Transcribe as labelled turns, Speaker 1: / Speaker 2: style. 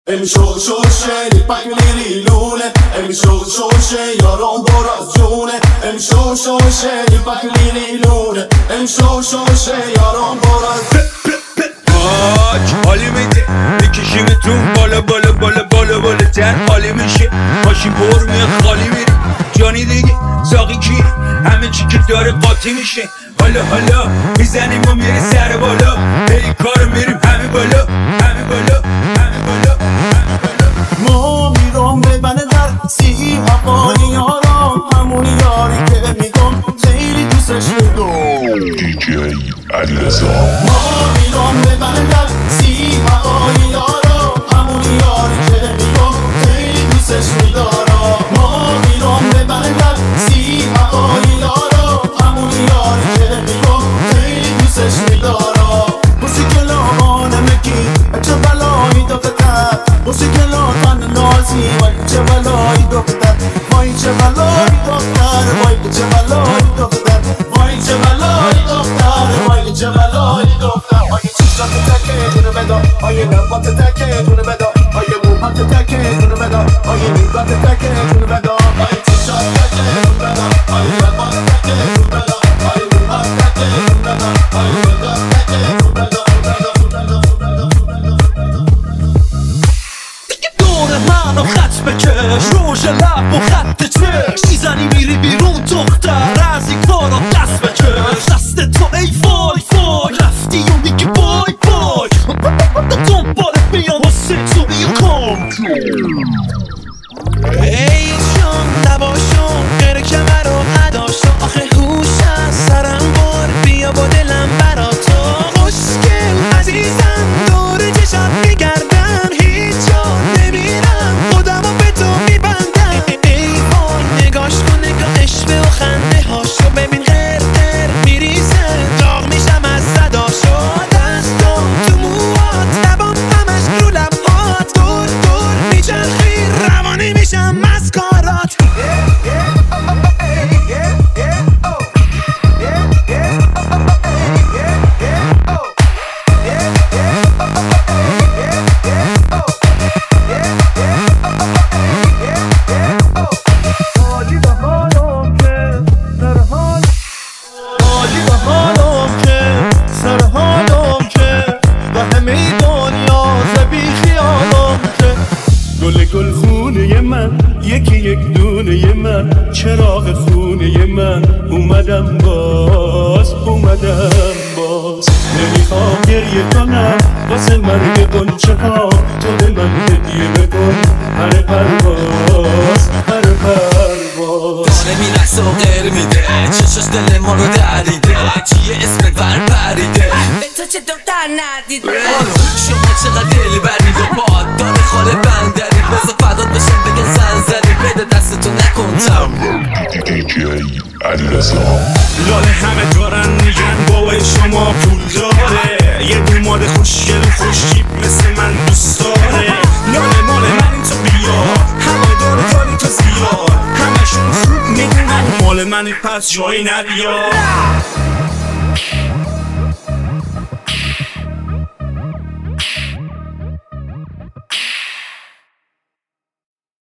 Speaker 1: شوشه پک میری لونه شوشه یارم براز جونه شوشه پک میری لونه شوشه یارم براز
Speaker 2: حالی میده میکشیمتون بالا بالا بالا بالا بالا تر حالی میشه ماشین پر میاد خالی میره جانی دیگه ساقی کیه همه چی که داره قاطی میشه حالا میزنیم و میری سر بالا هی کارو میریم همه بالا همه بالا همه بالا همه بالا
Speaker 1: ما میرم ببنه در سی هوای یارم همون یاری که میگم خیلی دوستش میدم
Speaker 3: دیجی علیرضا
Speaker 1: ما میرم ببنه در سی هوای یارم همون یاری که میگم خیلی دوستش میدارم ما میرم ببنه در سی هوای یارم همون یاری که میگم خیلی دوستش میدارم موسیقلان مکی چه بلایی دختر موسیقلان نازی وای چه بلایی دختر وای چه بلایی دختر وای چه بلایی دختر وای چه بلایی دختر وای چه بلایی دختر آیه چشات تکه دونه بدا آیه لبات تکه دونه بدا آیه موهات تکه دونه بدا آیه نیبات تکه دونه بدا آیه چشات تکه دونه بدا آیه لبات تکه دونه بدا آیه موهات تکه دونه بدا آیه نیبات تکه دونه بدا
Speaker 4: دور منو خط بکش روش لب و خط چش میزنی میری بیرون دختر از این کارا دست بکش دست تو ای وای وای رفتی و میگی بای بای دنبالت میام واسه تو بیا کام ای جان نباشم غیر کمر و اداشم آخه هوش از سرم بار بیا با دلم برا تو خوشگل عزیزم دور چشم میگردن هیچ جا نمیرم خودمو به تو میبندم ای وای نگاش کن نگاهش به و خنده هاشو ببین غیر غیر میریزه داغ میشم از صداشو دستم تو موهات لبام همش رو لبهات دور دور میچرخی روانی میشم از کارات عالی به حالم که سر حالم که و همه دنیا زبی خیالم که
Speaker 1: گل خونه من یکی یک دونه من چراغ خونه من اومدم باز نمیخوام گریه کنم واسه مرگ قنچه ها تو به من هدیه بکن هر پرواز
Speaker 4: داره میرسه و غیر میده چشاش دل ما رو دریده چیه اسم ور پریده به تو چه دختر ندیده شما چقدر دل برید و پاد داره خاله بندری بازا فدات بشن بگن زنزری بده دستتو نکن تم
Speaker 3: دیجی علیرضا
Speaker 1: لاله همه دارن میگن بابای شما پول داره یه دوماد خوشگل و خوشیب مثل من دوست داره لاله مال من تو بیا همه داره تو زیاد همشون خوب میدونن مال منی پس جایی نبیا